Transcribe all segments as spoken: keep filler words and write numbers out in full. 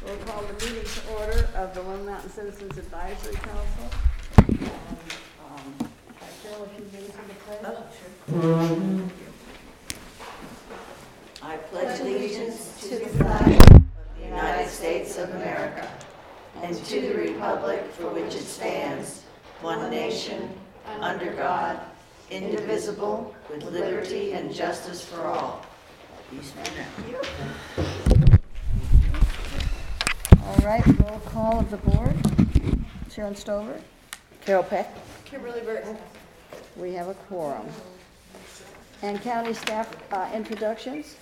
We'll call the meeting to order of the Lone Mountain Citizens Advisory Council. And, um, Carol, if you lead us in the pledge. Oh, sure. I pledge allegiance to the flag of the United States of America and to the republic for which it stands, one nation, under God, indivisible, with liberty and justice for all. Peace now. All right, roll call of the board. Sharon Stover. Carol Peck. Kimberly Burton. We have a quorum. And county staff uh, introductions.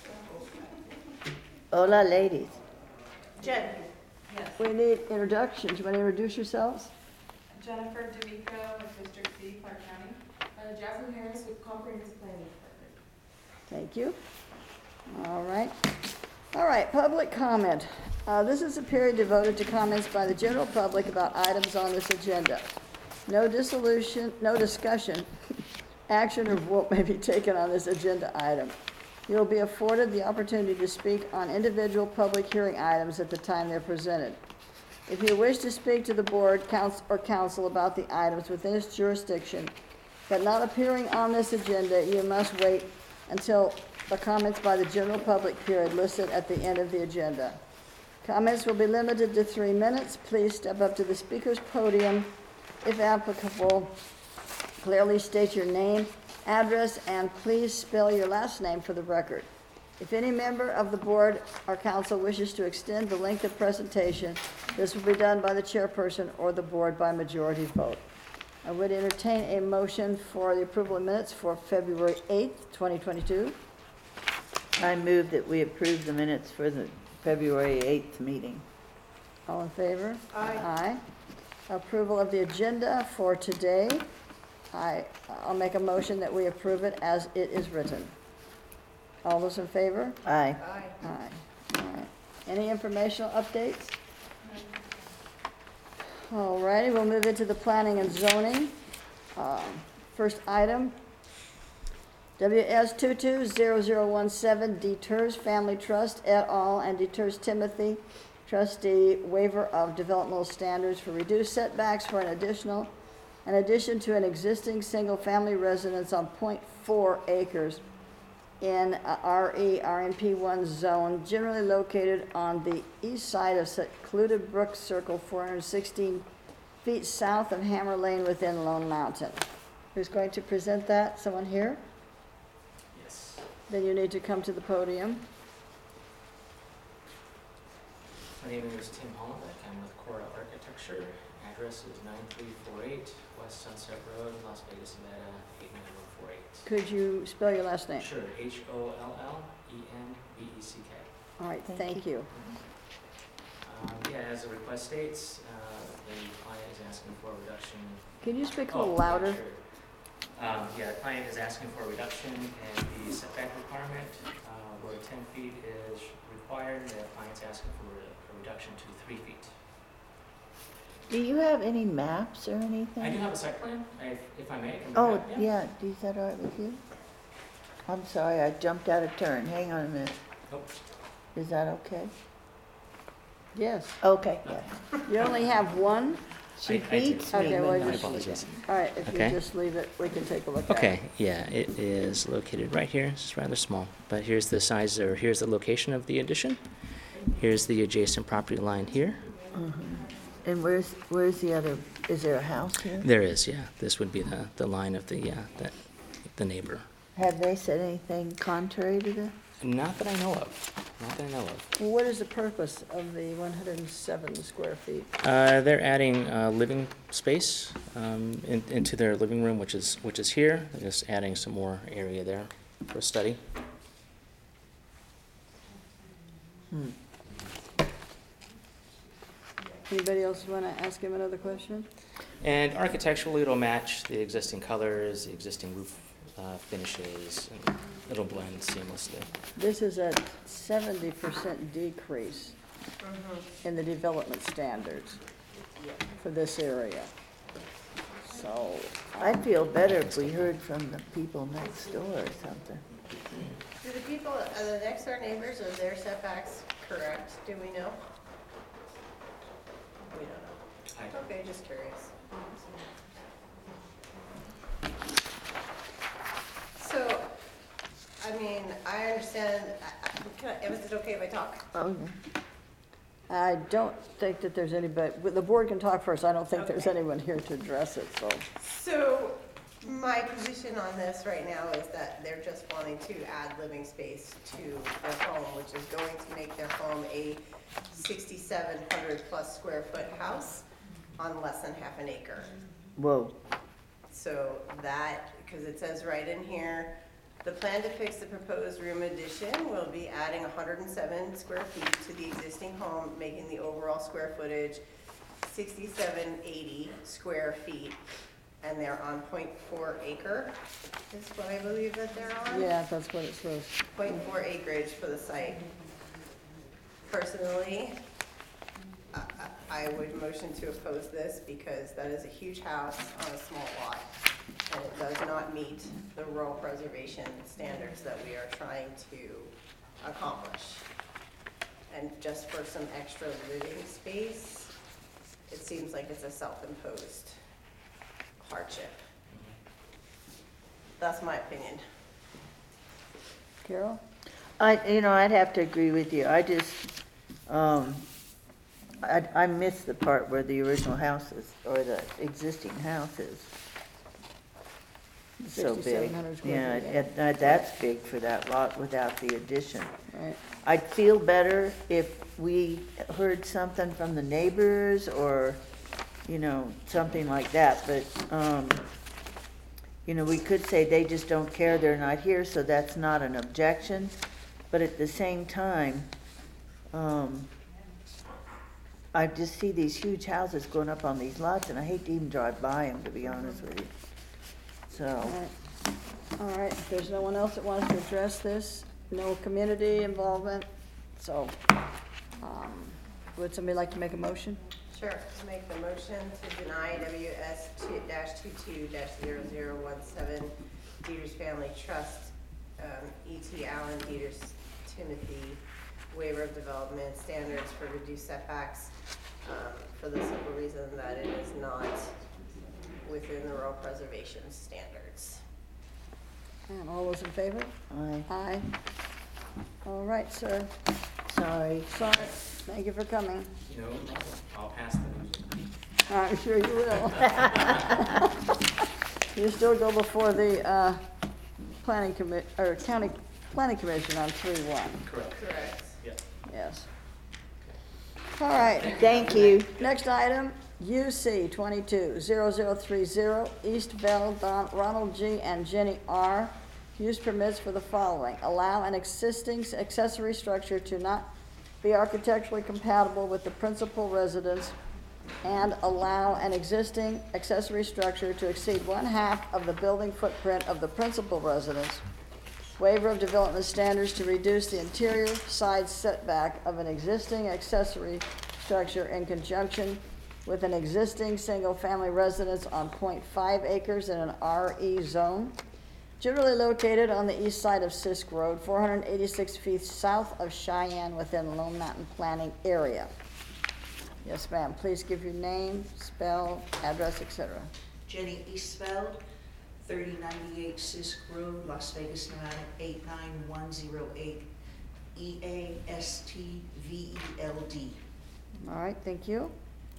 Hola, ladies. Jen. Yes. We need introductions. You want to introduce yourselves? Jennifer D'Amico with District C, Clark County. Uh, Jasmine Harris with Comprehensive Planning Department. Thank you. All right. All right, public comment. Uh, this is a period devoted to comments by the general public about items on this agenda. No dissolution, no discussion, action, or vote may be taken on this agenda item. You will be afforded the opportunity to speak on individual public hearing items at the time they're presented. If you wish to speak to the board council, or council about the items within its jurisdiction, but not appearing on this agenda, you must wait until the comments by the general public period listed at the end of the agenda. Comments will be limited to three minutes. Please step up to the speaker's podium. If applicable, clearly state your name, address, and please spell your last name for the record. If any member of the board or council wishes to extend the length of presentation, this will be done by the chairperson or the board by majority vote. I would entertain a motion for the approval of minutes for February eighth, twenty twenty-two. I move that we approve the minutes for the February eighth meeting. All in favor? Aye. Aye. Approval of the agenda for today. I, I'll make a motion that we approve it as it is written. All those in favor? Aye. Aye. Aye. All right. Any informational updates? All righty, we'll move into the planning and zoning. Um, First item, W S two two zero zero one seven, Deters Family Trust et al. And Deters Timothy trustee waiver of developmental standards for reduced setbacks for an additional, in addition to an existing single-family residence on point four acres in a R E R M P one zone, generally located on the east side of secluded Brook Circle, four hundred sixteen feet south of Hammer Lane within Lone Mountain. Who's going to present that? Someone here? Yes. Then you need to come to the podium. My name is Tim Hollenbeck. I'm with Cora Architecture. Address is nine three four eight West Sunset Road, Las Vegas, Nevada, eight nine one four eight. Could you spell your last name? Sure. H O L L E N B E C K. All right, Thank thank you. Um, yeah, as the request states, uh, the client is asking for a reduction. Can you speak a Oh, little yeah, louder? sure. Um, yeah, the client is asking for a reduction in the setback requirement, uh, where ten feet is required. The client's asking for a a reduction to three feet. Do you have any maps or anything? I do have a site plan, if, if I may. I can bring Oh, it up, yeah, is that all right with you? I'm sorry, I jumped out of turn. Hang on a minute. Oh, Is that okay? Yes. Okay, yeah. You only have one? She I- I do. beats me. Okay, well, when I I- just- apologize. All right, if you Okay. just leave it, we can take a look at it. Okay, yeah, it is located right here. It's rather small, but here's the size, or here's the location of the addition. Here's the adjacent property line here. And where's, where's the other, is there a house here? There is, yeah. This would be the, the line of the, uh, the, the neighbor. Have they said anything contrary to that? Not that I know of. Not that I know of. Well, what is the purpose of the one hundred seven square feet? Uh, they're adding uh, living space um, in, into their living room, which is which is here. They're just adding some more area there for study. Hmm. Anybody else want to ask him another question? And architecturally, it'll match the existing colors, the existing roof uh, finishes, and it'll blend seamlessly. This is a seventy percent decrease in the development standards for this area. So, I'd feel better if we heard from the people next door or something. Do the people, are the next door neighbors, are their setbacks correct? Do we know? And I- I- can I- is it okay if I talk? Oh, I don't think that there's anybody, well, the board can talk first. I don't think there's Okay. anyone here to address it, so. So my position on this right now is that they're just wanting to add living space to their home, which is going to make their home a sixty-seven hundred plus square foot house on less than half an acre. whoa. So that, because it says right in here, the plan depicts the proposed room addition will be adding one hundred seven square feet to the existing home, making the overall square footage sixty-seven eighty square feet. And they're on point four acre, is what I believe that they're on. Yeah, that's what it says. point four acreage for the site. Personally, I, I I would motion to oppose this because that is a huge house on a small lot. And it does not meet the rural preservation standards that we are trying to accomplish. And just for some extra living space, it seems like it's a self-imposed hardship. That's my opinion. Carol? I, you know, I'd have to agree with you. I just, um, I, I missed the part where the original house is, or the existing house is. So big. sixty-seven hundred square Yeah, feet, it- it- that's big for that lot without the addition. Right. I'd feel better if we heard something from the neighbors or, you know, something like that, but, um, you know, we could say they just don't care, they're not here, so that's not an objection. But at the same time, um, I just see these huge houses going up on these lots, and I hate to even drive by them, to be honest with you. All So, right. All right, if there's no one else that wants to address this, no community involvement, so, um, would somebody like to make a motion? Sure, make the motion to deny W S two dash two-two dash zero zero one seven Dieters Family Trust, um, E T Allen Dieters Timothy, waiver of development standards for reduced setbacks, um, for the simple reason that it is not within the rural preservation standards. And all those in favor? I, Aye. All right, sir. sorry. Sorry. Thank you for coming. No problem. I'll pass the. I'm sure you will. You still go before the, uh, planning commit, or county planning commission on three one, Correct. Correct. Yeah. yes. All right. Thank you. Next item, U C twenty-two zero zero three zero, East Bell, Don, Ronald G. and Jenny R. Use permits for the following: allow an existing accessory structure to not be architecturally compatible with the principal residence, and allow an existing accessory structure to exceed one half of the building footprint of the principal residence. Waiver of development standards to reduce the interior side setback of an existing accessory structure in conjunction with an existing single-family residence on point five acres in an R E zone, generally located on the east side of Sisk Road, four hundred eighty-six feet south of Cheyenne within Lone Mountain Planning Area. Yes, ma'am. Please give your name, spell, address, et cetera. Jenny Eastfeld, thirty ninety-eight Sisk Road, Las Vegas, Nevada, eight nine one zero eight, E A S T V E L D. All right, thank you.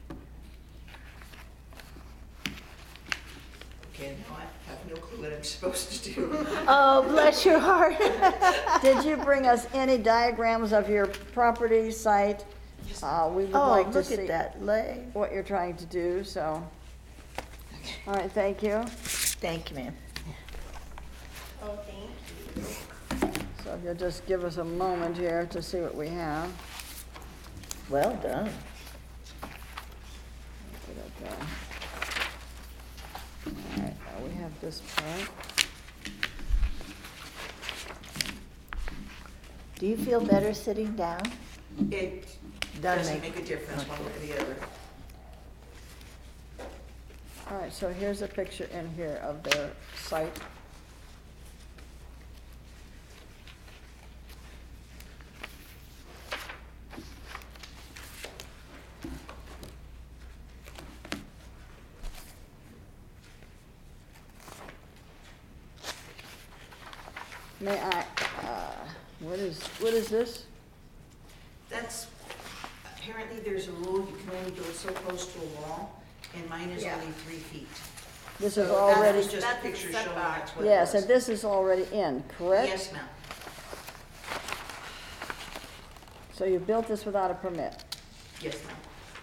Okay, now I have no clue what I'm supposed to do. Oh, bless your heart. Did you bring us any diagrams of your property site? Uh, we would Oh, like to look see at that leg. what you're trying to do, so. All right, thank you. Thank you, ma'am. Oh, thank you. So if you'll just give us a moment here to see what we have. Well done. Put it there. All right, now we have this part. Do you feel better sitting down? It Doesn't doesn't make- make a difference one way or the other. All right, so here's a picture in here of their site. May I, uh, What is, what is this? That's, apparently there's a rule, you can only build so close to a wall, and mine is Yeah. only three feet. This So is that's- already, It's just a that's the picture showing setback. that's what it yes, was. and this is already in, correct? Yes, ma'am. So you built this without a permit? Yes, ma'am.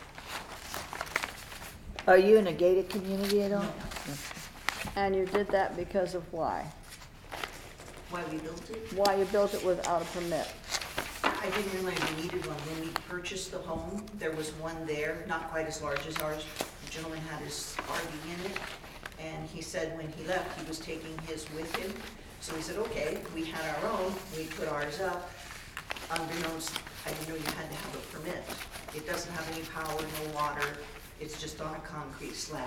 Are you in a gated community at all? And you did that because of why? Why we built it? Why you built it without a permit? I didn't realize we needed one. When we purchased the home, there was one there, not quite as large as ours. The gentleman had his R V in it, and he said when he left, he was taking his with him. So we said, okay, we had our own, we put ours up. Unbeknownst, I didn't know you had to have a permit. It doesn't have any power, no water, it's just on a concrete slab.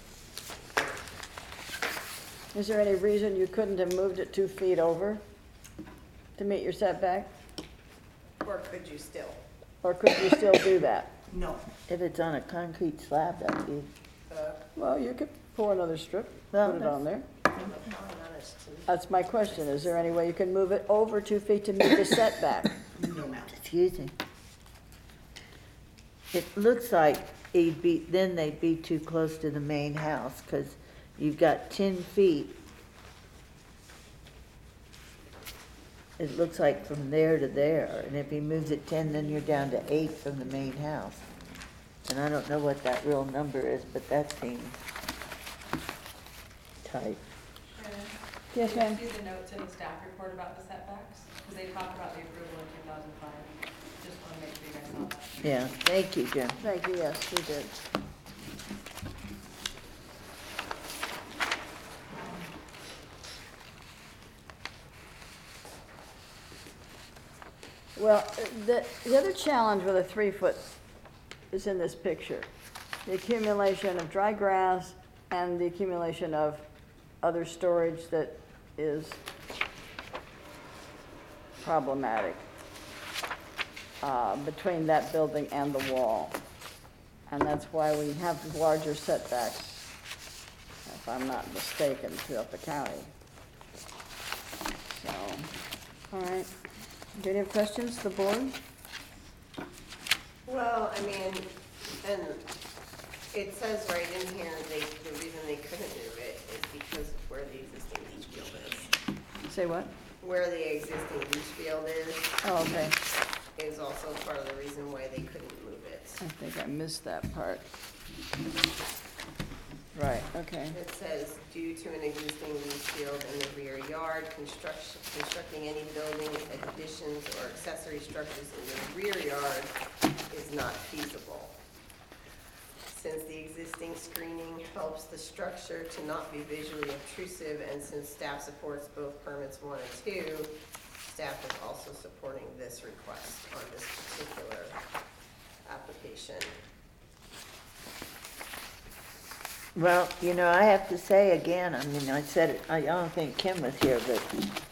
Is there any reason you couldn't have moved it two feet over to meet your setback? Or could you still? Or could you still do that? No, If it's on a concrete slab, that'd be, Uh, Well, you could pour another strip, Well, put it on there. I'm honest. That's my question. Is there any way you can move it over two feet to meet the setback? no, ma'am. excuse me. It looks like it'd be, then they'd be too close to the main house, because you've got ten feet. It looks like from there to there, and if he moves it ten, then you're down to eight from the main house. And I don't know what that real number is, but that seems tight. Shannon? Yes, ma'am. Did you see the notes in the staff report about the setbacks? Because they talked about the approval in two thousand five. Just want to make sure you guys saw that. Yeah, thank you, Jim. Thank you, yes, we did. Well, the, the other challenge with a three-foot is in this picture. The accumulation of dry grass and the accumulation of other storage that is problematic uh, between that building and the wall. And that's why we have larger setbacks, if I'm not mistaken, throughout the county. So, all right. Do you have questions, the board? Well, I mean, and it says right in here, they, the reason they couldn't move it is because of where the existing leach field is. Say what? Where the existing leach field is, Oh, okay. is also part of the reason why they couldn't move it. I think I missed that part. Right, okay. It says, due to an existing leach field in the rear yard, construction, constructing any building additions or accessory structures in the rear yard is not feasible. Since the existing screening helps the structure to not be visually obtrusive, and since staff supports both permits one and two, staff is also supporting this request on this particular application. Well, you know, I have to say again, I mean, I said it, I don't think Kim was here, but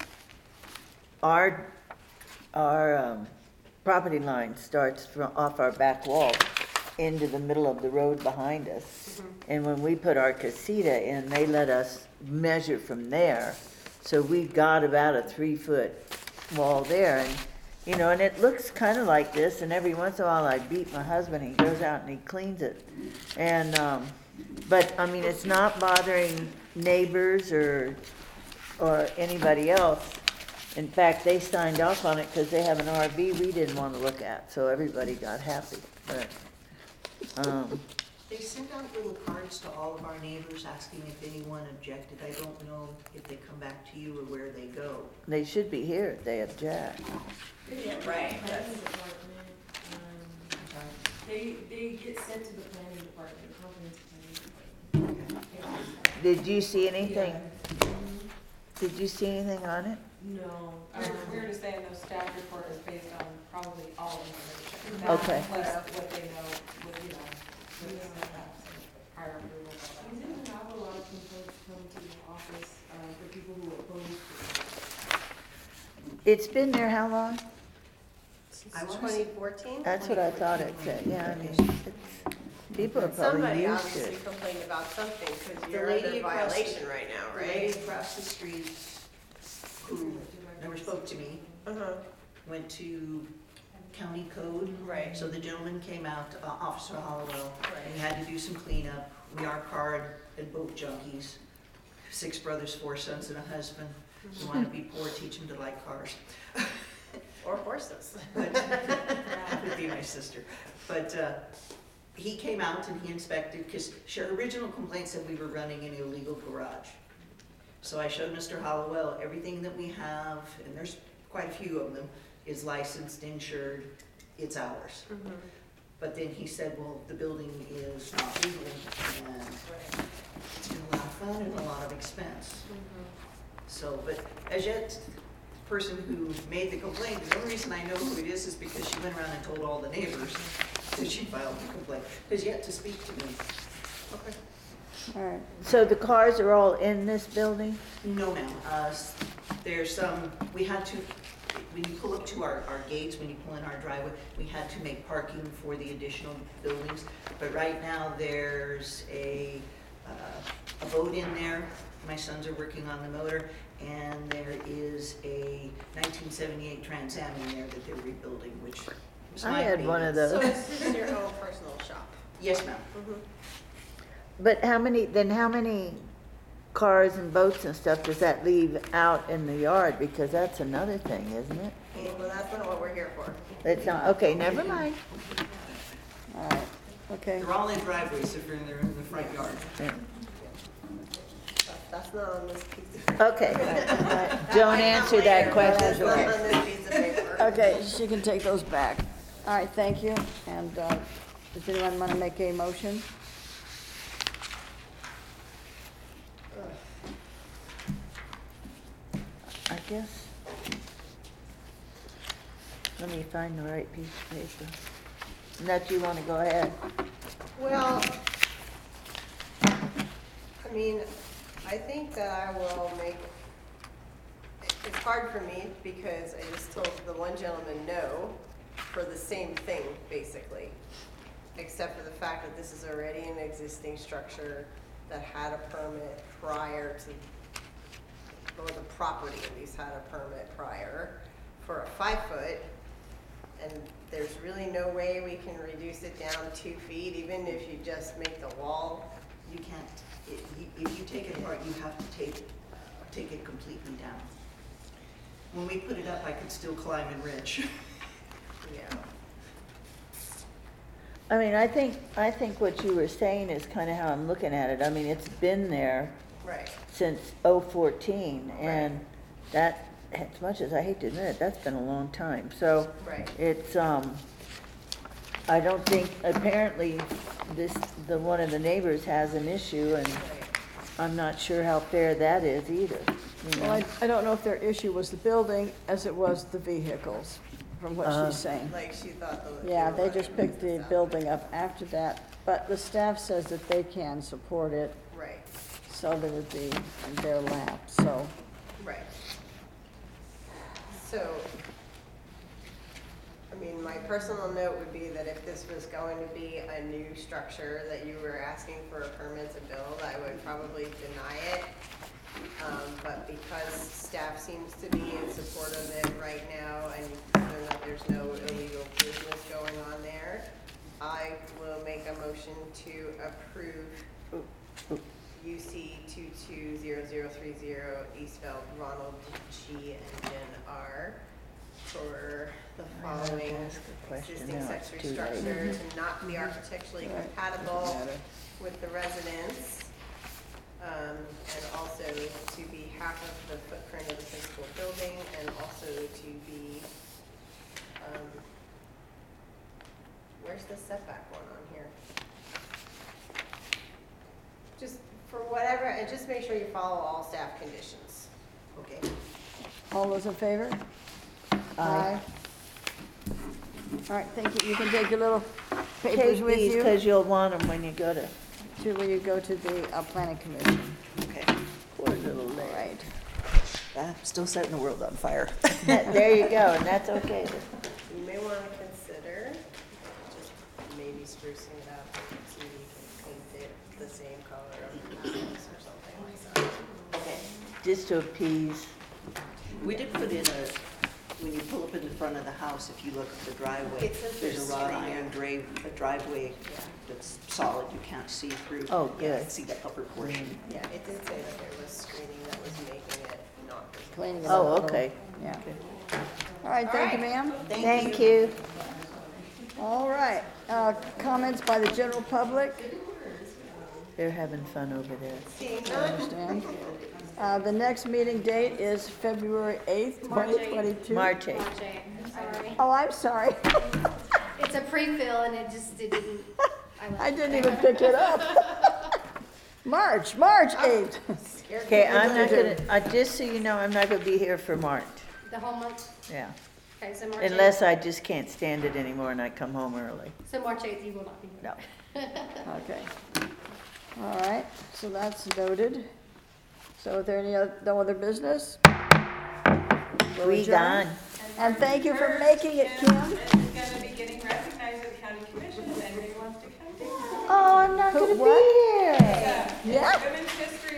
our, our, um, property line starts from, off our back wall into the middle of the road behind us. And when we put our casita in, they let us measure from there. So we've got about a three-foot wall there, and, you know, and it looks kind of like this, and every once in a while I beat my husband, he goes out and he cleans it. And, um, but, I mean, it's not bothering neighbors or, or anybody else. In fact, they signed off on it because they have an R V we didn't want to look at, so everybody got happy. But, um, They sent out little cards to all of our neighbors asking if anyone objected. I don't know if they come back to you or where they go. they should be here if they object. Yeah, right. Planning department, um, they, they get sent to the planning department, comprehensive planning department. Did you see anything? Yeah. Did you see anything on it? No, we're, we're just saying the staff report is based on probably all information. That Okay. Plus what they know, with, you know, with the setbacks and prior approval. We didn't have a lot of complaints come to the office, um, for people who oppose it. It's been there how long? I wanna Twenty say- fourteen? That's what I thought it said, yeah, I mean, it's, people are probably Somebody used to obviously it. complained about something, because The you're lady under across the- violation right now, The lady right? across the street who never spoke to me, Uh-huh. went to county code. Right. So the gentleman came out, uh, Officer Hollowell, Right. and he had to do some cleanup. We are card and boat junkies, six brothers, four sons, and a husband. We want to be poor, teach them to like cars. Or horses. But that would be my sister. But uh, he came out and he inspected, because her original complaint said we were running an illegal garage. So I showed Mister Hollowell everything that we have, and there's quite a few of them, is licensed, insured, it's ours. Mhm. But then he said, well, the building is not legal, and Right. it's been a lot of fun and a lot of expense. Mhm. So, but as yet, the person who made the complaint, the only reason I know who it is is because she went around and told all the neighbors that she filed the complaint, has yet to speak to me. Okay. All right, So the cars are all in this building? No, ma'am, uh, s- there's some, we had to, when you pull up to our, our gates, when you pull in our driveway, we had to make parking for the additional buildings. But right now, there's a, uh, a boat in there, my sons are working on the motor, and there is a nineteen seventy-eight Trans Am in there that they're rebuilding, which was I my had one of baby. So those. this is your own personal shop? Yes, ma'am. Mhm. But how many, then how many cars and boats and stuff does that leave out in the yard? Because that's another thing, isn't it? Well, that's not what we're here for. It's not, okay, never mind. all right, okay. They're all in driveways, if they're in, they're in the front yard. Yeah. That's not on this piece of. Okay, all right. Don't answer that That's question. not on this piece of paper. Okay, she can take those back. All right, thank you. And uh, does anyone want to make a motion? I guess. Let me find the right piece of paper. Unless you want to go ahead. Well, I mean, I think that I will make, it's hard for me because I just told the one gentleman no for the same thing, basically. Except for the fact that this is already an existing structure that had a permit prior to, or the property at least had a permit prior for a five foot. And there's really no way we can reduce it down two feet, even if you just make the wall. You can't, if you, if you take it apart, you have to take, take it completely down. When we put it up, I could still climb and wrench. Yeah. I mean, I think, I think what you were saying is kind of how I'm looking at it. I mean, it's been there Right. since oh fourteen, and that, as much as I hate to admit it, that's been a long time. So Right. it's, um, I don't think, apparently, this, the, one of the neighbors has an issue, and Right. I'm not sure how fair that is either, you Well, I, know? I don't know if their issue was the building as it was the vehicles, from what Uh, she's saying. Like she thought the. Yeah, the they line just picked the was up. building up after that, but the staff says that they can support it, Right, so that it would be in their lap, so. right. So, I mean, my personal note would be that if this was going to be a new structure that you were asking for a permit to build, I would probably deny it. Um, but because staff seems to be in support of it right now and proven that there's no illegal business going on there, I will make a motion to approve U C two two zero zero three zero Eastveld Ronald G and Jen R for the I have to following ask a question existing now, it's accessory too late. structure to not be architecturally Right. compatible with the residence. Um, and also to be half of the footprint of the principal building and also to be, um, where's the setback one on here? Just for whatever, and just make sure you follow all staff conditions. Okay. All those in favor? Aye. All right, thank you. You can take your little papers Take with these, you because you'll want them when you go to, to when you go to the uh, planning commission. Okay. poor little All lady. right. I'm still setting the world on fire. That- There you go, and that's okay. You may want to consider just maybe sprucing it up and see if you can paint it the same color of the house or something like that. Okay. Just to appease. We did put in a, when you pull up in the front of the house, if you look at the driveway, It says there's there's a wrought screening. iron drive, a driveway that's solid, you can't see through. Oh, You good. can't see the upper portion. Yeah, it did say that there was screening that was making it not visible. Cleaning it Oh, up. okay. Yeah. All right, thank you, ma'am. Thank you. All right, uh, comments by the general public? They're having fun over there. I understand. Uh, the next meeting date is February eighth, twenty twenty-two. March eighth. March eighth, sorry. Oh, I'm sorry. It's a pre-fill and it just, it didn't. left I it didn't there. even pick it up. March, March eighth. Okay, I'm not gonna, uh, just so you know, I'm not gonna be here for March, The whole month? yeah. Okay, so March eighth. Unless I just can't stand it anymore and I come home early. So March eighth, you will not be here. No. Okay. All right, so that's noted. So is there any other, no other business? We'll We adjourn. done. And thank you for making it, Kim. Is gonna be getting recognized at the county commission, if anybody wants to come. Oh, I'm not Who- gonna be what? here. Yeah. Yeah? Women's History